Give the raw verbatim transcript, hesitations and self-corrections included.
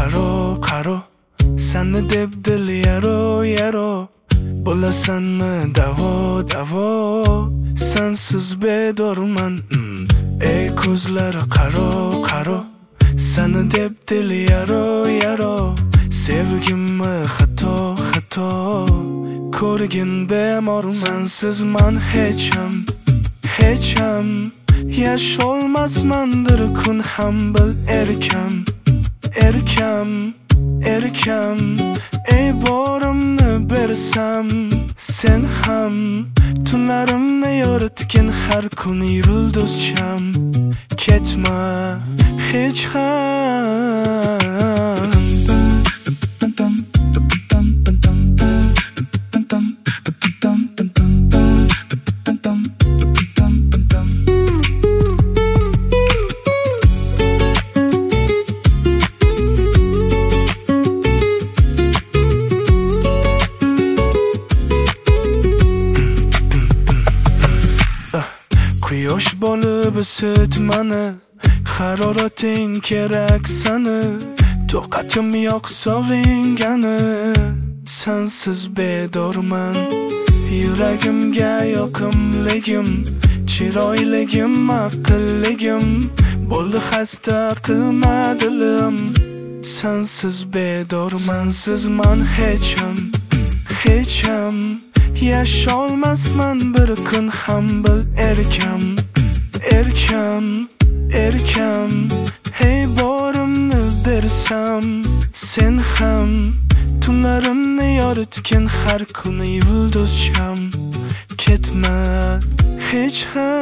qaro qaro seni deb dil yaro yaro bo'lasanmi davo davo sensiz bedorman mm. ey ko'zlar qaro qaro seni deb dil yaro yaro sevgimmi xato xato ko'rgin bemorman sensiz man hecham hecham yasholmasman bir kun ham bil erkam erkam erkam ey borimni bersam sen ham tunlarimni yoritgin har kun yulduzcham ketma hech ham Quyosh bo'lib isitmani harorating kerak sani to'qatim yo'q sovingani sensiz bedorman yuragimga yoqimligim chiroyligim aqlligim bo'ldi xasta qilma dilim sensiz bedorman sensiz man hecham hecham yasholmasman bir kun ham bil erkam erkam erkam hey borimni bersam sen ham tunlarimni yoritgin har kun yulduzcham ketma hech ham